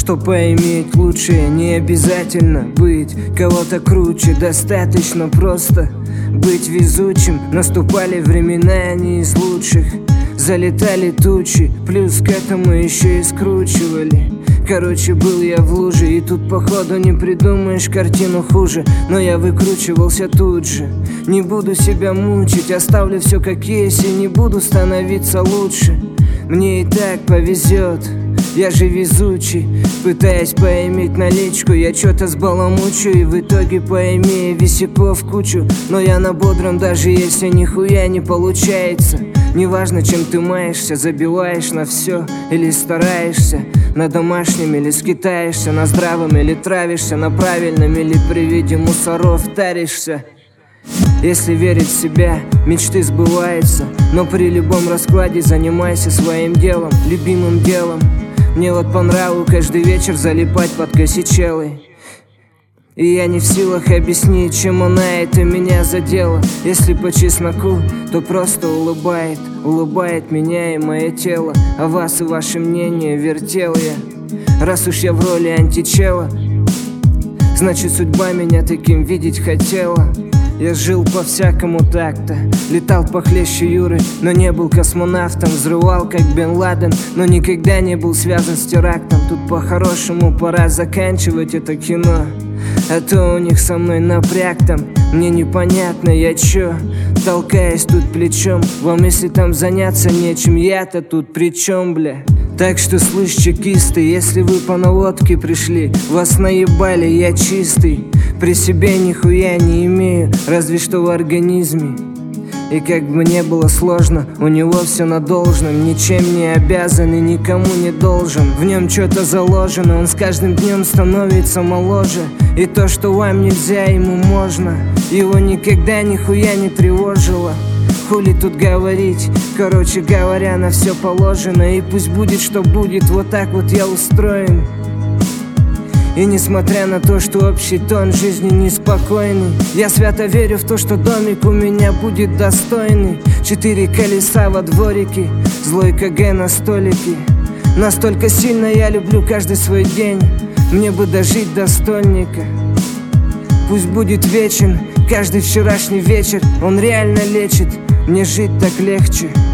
Чтоб поиметь лучшее, не обязательно быть кого-то круче. Достаточно просто быть везучим. Наступали времена не из лучших, залетали тучи, плюс к этому еще и скручивали. Короче, был я в луже, и тут походу не придумаешь картину хуже. Но я выкручивался тут же. Не буду себя мучить, оставлю все как есть, и не буду становиться лучше. Мне и так повезет, я же везучий. Пытаясь поиметь наличку, я что-то сбаламучу, и в итоге поимею висяков кучу. Но я на бодром, даже если нихуя не получается. Неважно, чем ты маешься, забиваешь на все или стараешься. На домашнем или скитаешься, на здравом или травишься, на правильном или при виде мусоров таришься. Если верить в себя, мечты сбываются. Но при любом раскладе занимайся своим делом, любимым делом. Мне вот по нраву каждый вечер залипать под косичелой. И я не в силах объяснить, чем она это меня задела. Если по чесноку, то просто улыбает меня и мое тело. А вас и ваше мнение вертел я. Раз уж я в роли античела, значит судьба меня таким видеть хотела. Я жил по-всякому так-то, летал похлеще Юры, но не был космонавтом. Взрывал как Бен Ладен, но никогда не был связан с терактом. Тут по-хорошему пора заканчивать это кино, а то у них со мной напряг там. Мне непонятно, я чё, толкаюсь тут плечом. Вам если там заняться нечем, я-то тут при чём, бля? Так что слышь, чекисты, если вы по наводке пришли, вас наебали, я чистый. При себе нихуя не имею, разве что в организме. И как бы не было сложно, у него все на должном. Ничем не обязан и никому не должен. В нем что-то заложено, он с каждым днем становится моложе. И то, что вам нельзя, ему можно. Его никогда нихуя не тревожило. Хули тут говорить, короче говоря, на все положено. И пусть будет, что будет, вот так вот я устроен. И несмотря на то, что общий тон жизни неспокойный, я свято верю в то, что домик у меня будет достойный. 4 колеса во дворике, злой КГ на столике. Настолько сильно я люблю каждый свой день, мне бы дожить до стольника. Пусть будет вечен каждый вчерашний вечер, он реально лечит, мне жить так легче.